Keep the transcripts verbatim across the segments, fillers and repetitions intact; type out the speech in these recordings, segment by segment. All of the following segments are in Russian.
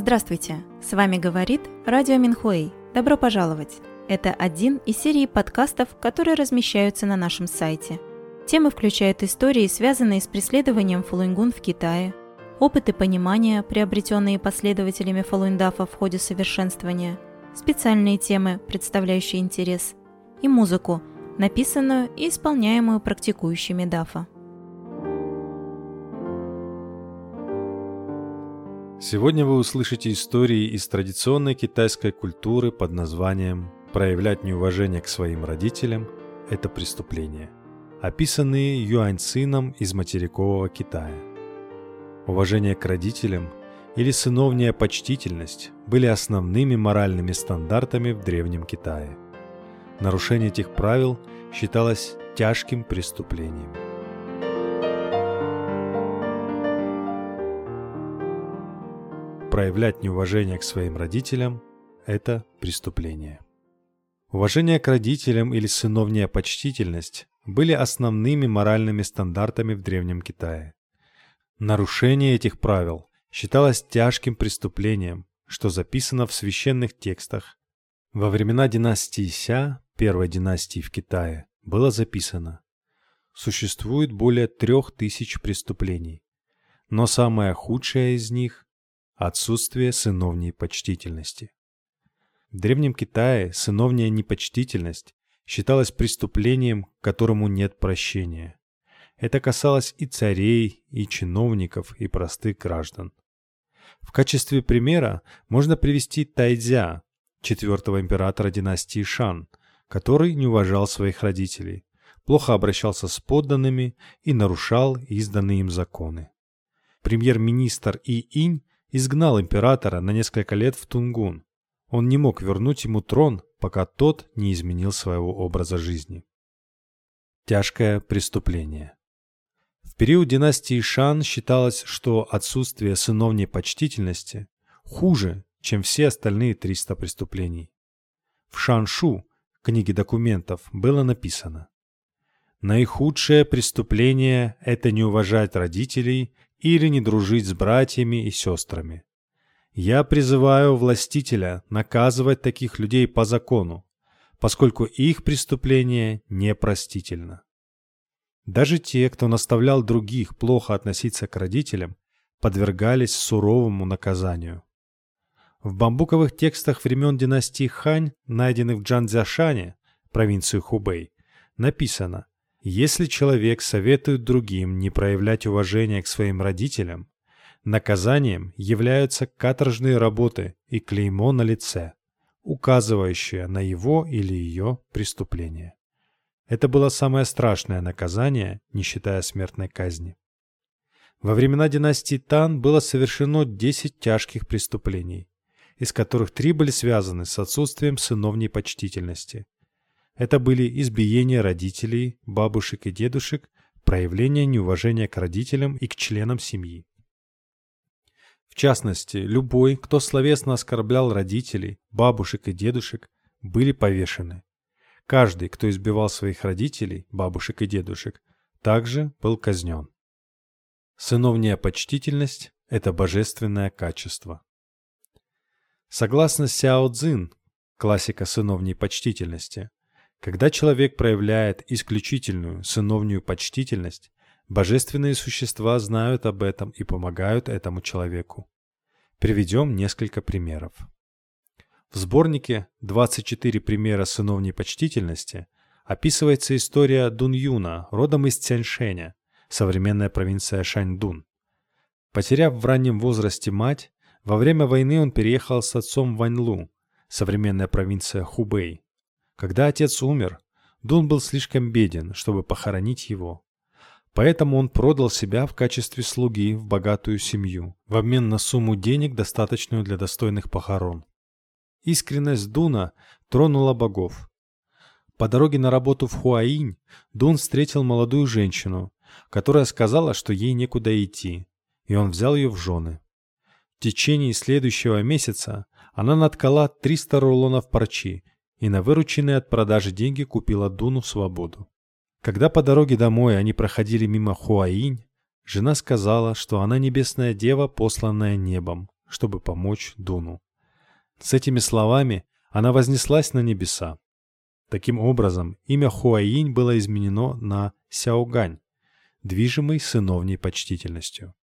Здравствуйте! С вами говорит Радио Минхуэй. Добро пожаловать! Это один из серии подкастов, которые размещаются на нашем сайте. Темы включают истории, связанные с преследованием фалунгун в Китае, опыты понимания, приобретенные последователями фалундафа в ходе совершенствования, специальные темы, представляющие интерес, и музыку, написанную и исполняемую практикующими дафа. Сегодня вы услышите истории из традиционной китайской культуры под названием «Проявлять неуважение к своим родителям – это преступление», описанные Юань Цином из материкового Китая. Уважение к родителям или сыновняя почтительность были основными моральными стандартами в Древнем Китае. Нарушение этих правил считалось тяжким преступлением. Проявлять неуважение к своим родителям – это преступление. Уважение к родителям или сыновняя почтительность были основными моральными стандартами в Древнем Китае. Нарушение этих правил считалось тяжким преступлением, что записано в священных текстах. Во времена династии Ся, первой династии в Китае, было записано: существует более трех тысяч преступлений, но самое худшее из них – отсутствие сыновней почтительности. В Древнем Китае сыновняя непочтительность считалась преступлением, которому нет прощения. Это касалось и царей, и чиновников, и простых граждан. В качестве примера можно привести Тайцзя, четвертого императора династии Шан, который не уважал своих родителей, плохо обращался с подданными и нарушал изданные им законы. Премьер-министр И-инь изгнал императора на несколько лет в Тунгун. Он не мог вернуть ему трон, пока тот не изменил своего образа жизни. Тяжкое преступление. В период династии Шан считалось, что отсутствие сыновней почтительности хуже, чем все остальные триста преступлений. В Шаншу, книге документов, было написано: наихудшее преступление – это не уважать родителей или не дружить с братьями и сестрами. Я призываю властителя наказывать таких людей по закону, поскольку их преступление непростительно. Даже те, кто наставлял других плохо относиться к родителям, подвергались суровому наказанию. В бамбуковых текстах времен династии Хань, найденных в Чжанцзяшане, провинции Хубэй, написано: если человек советует другим не проявлять уважение к своим родителям, наказанием являются каторжные работы и клеймо на лице, указывающее на его или ее преступление. Это было самое страшное наказание, не считая смертной казни. Во времена династии Тан было совершено десять тяжких преступлений, из которых три были связаны с отсутствием сыновней почтительности. Это были избиение родителей, бабушек и дедушек, проявление неуважения к родителям и к членам семьи. В частности, любой, кто словесно оскорблял родителей, бабушек и дедушек, были повешены. Каждый, кто избивал своих родителей, бабушек и дедушек, также был казнен. Сыновняя почтительность – это божественное качество. Согласно Сяо Цзин, классика сыновней почтительности, когда человек проявляет исключительную сыновнюю почтительность, божественные существа знают об этом и помогают этому человеку. Приведем несколько примеров. В сборнике «двадцать четыре примера сыновней почтительности» описывается история Дуньюна, родом из Цяньшэня, современная провинция Шаньдун. Потеряв в раннем возрасте мать, во время войны он переехал с отцом в Ваньлу, современная провинция Хубэй. Когда отец умер, Дун был слишком беден, чтобы похоронить его. Поэтому он продал себя в качестве слуги в богатую семью, в обмен на сумму денег, достаточную для достойных похорон. Искренность Дуна тронула богов. По дороге на работу в Хуаинь Дун встретил молодую женщину, которая сказала, что ей некуда идти, и он взял ее в жены. В течение следующего месяца она наткала триста рулонов парчи и на вырученные от продажи деньги купила Дуну свободу. Когда по дороге домой они проходили мимо Хуаинь, жена сказала, что она небесная дева, посланная небом, чтобы помочь Дуну. С этими словами она вознеслась на небеса. Таким образом, имя Хуаинь было изменено на Сяогань, движимый сыновней почтительностью.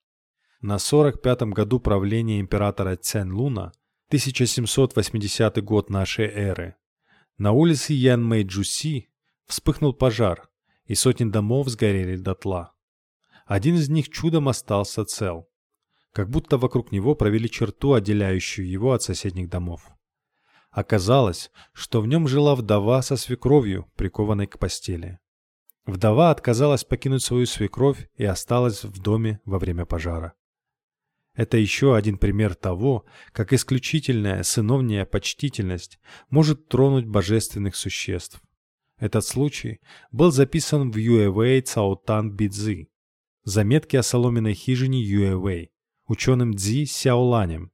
На сорок пятом году правления императора Цянлуна, тысяча семьсот восьмидесятый год нашей эры, на улице Янмэйджуси вспыхнул пожар, и сотни домов сгорели дотла. Один из них чудом остался цел, как будто вокруг него провели черту, отделяющую его от соседних домов. Оказалось, что в нем жила вдова со свекровью, прикованной к постели. Вдова отказалась покинуть свою свекровь и осталась в доме во время пожара. Это еще один пример того, как исключительная сыновняя почтительность может тронуть божественных существ. Этот случай был записан в Юэвэй Цаотан Бидзи, заметки о соломенной хижине Юэвэй, ученым Цзи Сяоланем.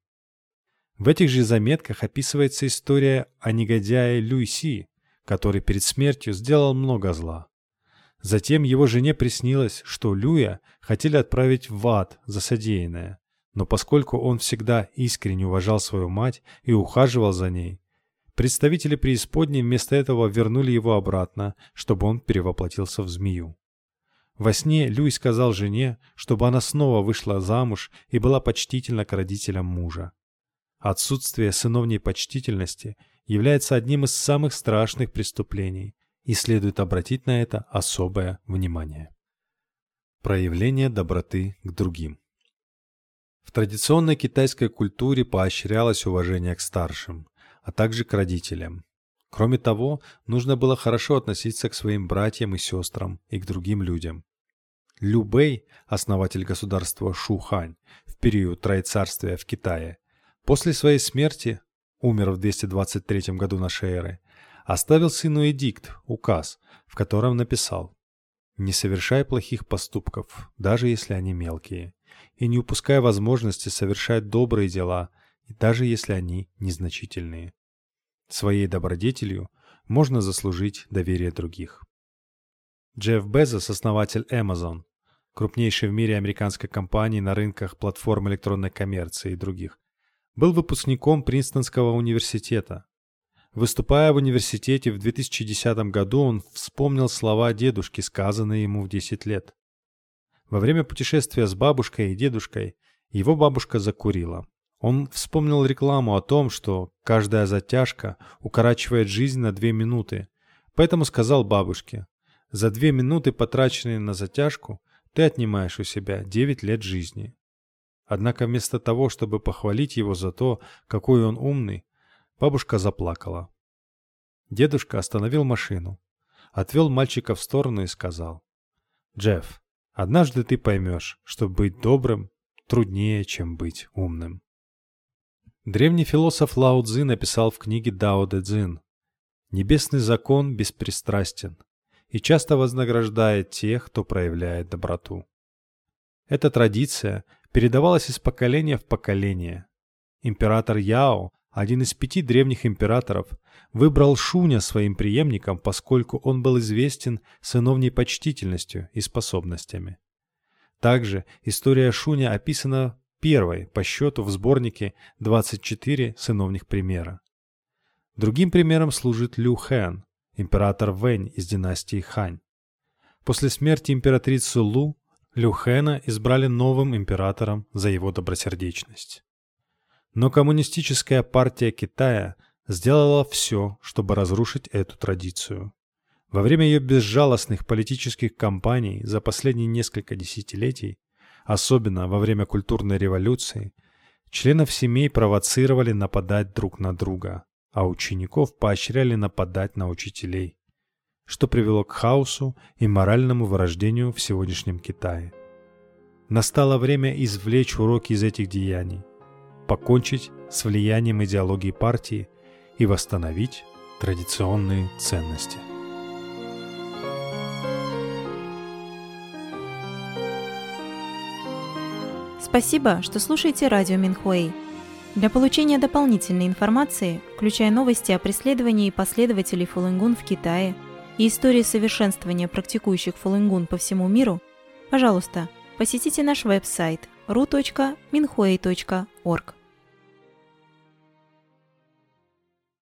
В этих же заметках описывается история о негодяе Люйси, который перед смертью сделал много зла. Затем его жене приснилось, что Люя хотели отправить в ад за содеянное, но поскольку он всегда искренне уважал свою мать и ухаживал за ней, представители преисподней вместо этого вернули его обратно, чтобы он перевоплотился в змею. Во сне Люй сказал жене, чтобы она снова вышла замуж и была почтительна к родителям мужа. Отсутствие сыновней почтительности является одним из самых страшных преступлений, и следует обратить на это особое внимание. Проявление доброты к другим. В традиционной китайской культуре поощрялось уважение к старшим, а также к родителям. Кроме того, нужно было хорошо относиться к своим братьям и сестрам и к другим людям. Лю Бэй, основатель государства Шухань в период Троецарствия в Китае, после своей смерти, умер в двести двадцать третьем году нашей эры, оставил сыну эдикт, указ, в котором написал: «Не совершай плохих поступков, даже если они мелкие, и не упускай возможности совершать добрые дела, даже если они незначительные. Своей добродетелью можно заслужить доверие других». Джефф Безос, основатель Amazon, крупнейшей в мире американской компании на рынках платформ электронной коммерции и других, был выпускником Принстонского университета. Выступая в университете в две тысячи десятом году, он вспомнил слова дедушки, сказанные ему в десять лет. Во время путешествия с бабушкой и дедушкой его бабушка закурила. Он вспомнил рекламу о том, что каждая затяжка укорачивает жизнь на две минуты, поэтому сказал бабушке: «За две минуты, потраченные на затяжку, ты отнимаешь у себя девять лет жизни». Однако вместо того, чтобы похвалить его за то, какой он умный, бабушка заплакала. Дедушка остановил машину, отвел мальчика в сторону и сказал: «Джефф, однажды ты поймешь, что быть добрым труднее, чем быть умным». Древний философ Лао Цзы написал в книге Дао Дэ Цзин: «Небесный закон беспристрастен и часто вознаграждает тех, кто проявляет доброту». Эта традиция передавалась из поколения в поколение. Император Яо, один из пяти древних императоров, выбрал Шуня своим преемником, поскольку он был известен сыновней почтительностью и способностями. Также история Шуня описана первой по счету в сборнике «двадцать четыре сыновних примера». Другим примером служит Лю Хэн, император Вэнь из династии Хань. После смерти императрицы Лу, Лю Хэна избрали новым императором за его добросердечность. Но коммунистическая партия Китая сделала все, чтобы разрушить эту традицию. Во время ее безжалостных политических кампаний за последние несколько десятилетий, особенно во время культурной революции, членов семей провоцировали нападать друг на друга, а учеников поощряли нападать на учителей, что привело к хаосу и моральному вырождению в сегодняшнем Китае. Настало время извлечь уроки из этих деяний, покончить с влиянием идеологии партии и восстановить традиционные ценности. Спасибо, что слушаете радио Минхуэй. Для получения дополнительной информации, включая новости о преследовании последователей Фалунгун в Китае и истории совершенствования практикующих Фалунгун по всему миру, пожалуйста, посетите наш веб-сайт ру точка минхуэй точка орг.